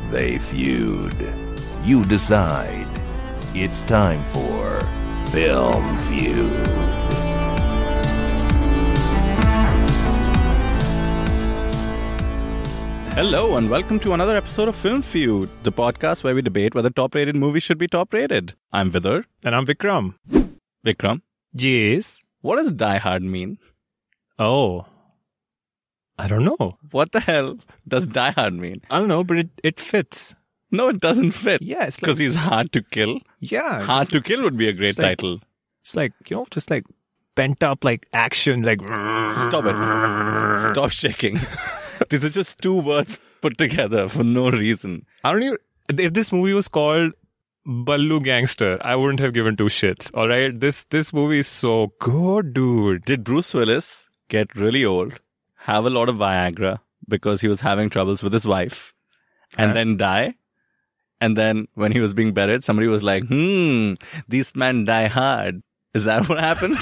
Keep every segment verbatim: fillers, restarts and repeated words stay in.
they feud. You decide. It's time for Film Feud. Hello and welcome to another episode of Film Feud, the podcast where we debate whether top-rated movies should be top-rated. I'm Vidar. And I'm Vikram. Vikram, Yes. what does Die Hard mean? Oh. I don't know. What the hell does Die Hard mean? I don't know, but it, it fits. No, it doesn't fit. Yeah, it's like... Because he's hard to kill. Yeah. Hard to kill would be a great it's like- title. It's like, you know, just like pent up like action, like... Stop it. Stop shaking. These are just two words put together for no reason. I don't even... If this movie was called Ballu Gangster, I wouldn't have given two shits, alright? This, this movie is so good, dude. Did Bruce Willis get really old, have a lot of Viagra because he was having troubles with his wife, and Uh. then die? And then when he was being buried, somebody was like, hmm, these men die hard. Is that what happened?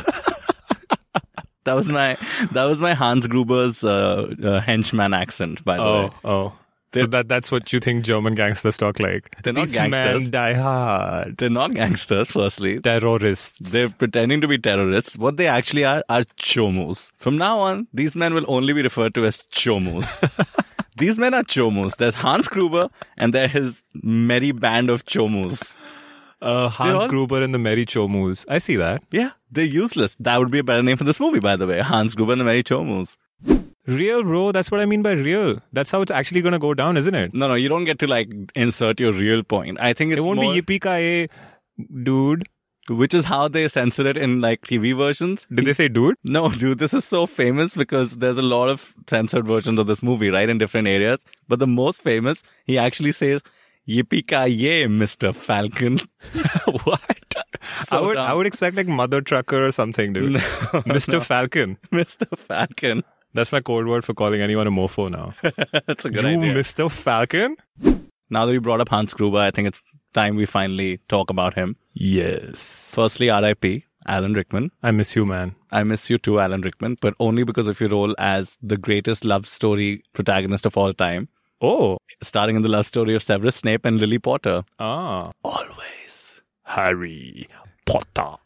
That was my that was my Hans Gruber's uh, uh, henchman accent, by the Oh, way. oh. So that that's what you think German gangsters talk like? They're not These gangsters. men die hard. They're not gangsters, firstly. Terrorists. They're pretending to be terrorists. What they actually are are chomus. From now on, these men will only be referred to as chomus. These men are chomus. There's Hans Gruber and there's his merry band of chomus. Uh, Hans all- Gruber and the Merry Chomus. I see that. Yeah, they're useless. That would be a better name for this movie, by the way. Hans Gruber and the Merry Chomus. Real, bro. That's what I mean by real. That's how it's actually going to go down, isn't it? No, no, you don't get to like insert your real point. I think it's It won't more, be yippee-ki-yay, dude. which is how they censor it in like T V versions. Did they say dude? No, dude, this is so famous because there's a lot of censored versions of this movie, right, in different areas. But the most famous, he actually says, yippee-ki-yay, Mister Falcon. What? So I would dumb. I would expect like Mother Trucker or something, dude. No, Mister Falcon. Mister Falcon. That's my code word for calling anyone a mofo now. That's a good you, idea. Mister Falcon? Now that we brought up Hans Gruber, I think it's time we finally talk about him. Yes. Firstly, R I P, Alan Rickman. I miss you, man. I miss you too, Alan Rickman, but only because of your role as the greatest love story protagonist of all time, Oh. starring in the love story of Severus Snape and Lily Potter. Ah. Always. Harry Potter.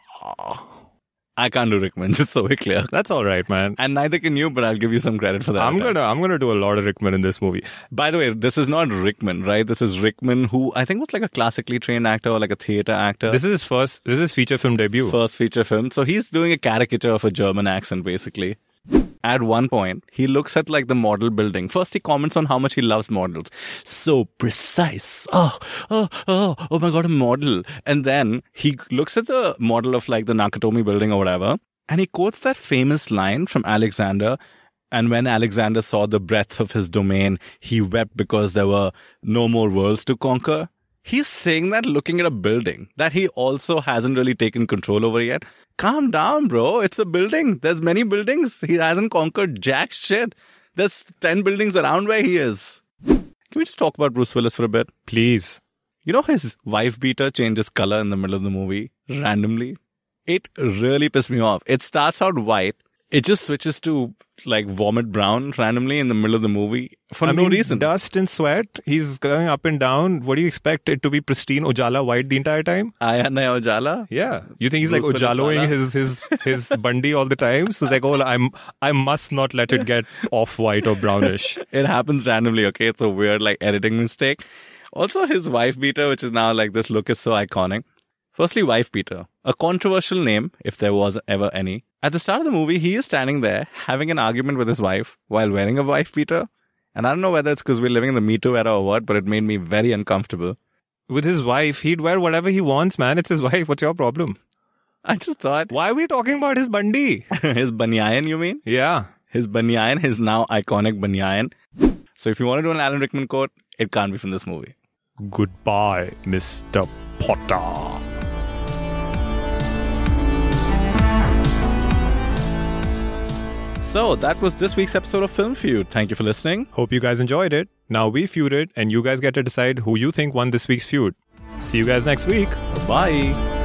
I can't do Rickman, just so we're clear. That's all right, man. And neither can you, but I'll give you some credit for that. I'm gonna I'm gonna do a lot of Rickman in this movie. By the way, this is not Rickman, right? This is Rickman, who I think was like a classically trained actor or like a theater actor. This is his first this is his feature film debut. First feature film. So he's doing a caricature of a German accent, basically. At one point, he looks at like the model building. First, he comments on how much he loves models. So precise. Oh, oh, oh, oh my God, a model. And then he looks at the model of like the Nakatomi building or whatever. And he quotes that famous line from Alexander. And when Alexander saw the breadth of his domain, he wept because there were no more worlds to conquer. He's saying that looking at a building that he also hasn't really taken control over yet. Calm down, bro. It's a building. There's many buildings. He hasn't conquered jack shit. There's ten buildings around where he is. Can we just talk about Bruce Willis for a bit? Please. You know his wife beater changes color in the middle of the movie randomly? It really pissed me off. It starts out white. It just switches to like vomit brown randomly in the middle of the movie for I no mean, reason. Dust and sweat. He's going up and down. What do you expect it to be pristine Ujala white the entire time? Ayana Ojala? Yeah. You think he's like Bruce Willis Ujaloing wala? his his his Bundy all the time? So it's like, oh, I'm I must not let it get off white or brownish. It happens randomly, okay? It's a weird like editing mistake. Also, his wife beater, which is now like this look, is so iconic. Firstly, wife beater. A controversial name, if there was ever any. At the start of the movie, he is standing there having an argument with his wife while wearing a wife beater. And I don't know whether it's because we're living in the Me Too era or what, but it made me very uncomfortable. With his wife, he'd wear whatever he wants, man. It's his wife. What's your problem? I just thought, Why are we talking about his Bundy? his banyan, you mean? Yeah. His banyan, his now iconic banyan. So if you want to do an Alan Rickman quote, it can't be from this movie. Goodbye, Mister Potter. So that was this week's episode of Film Feud. Thank you for listening. Hope you guys enjoyed it. Now we feuded, and you guys get to decide who you think won this week's feud. See you guys next week. Bye.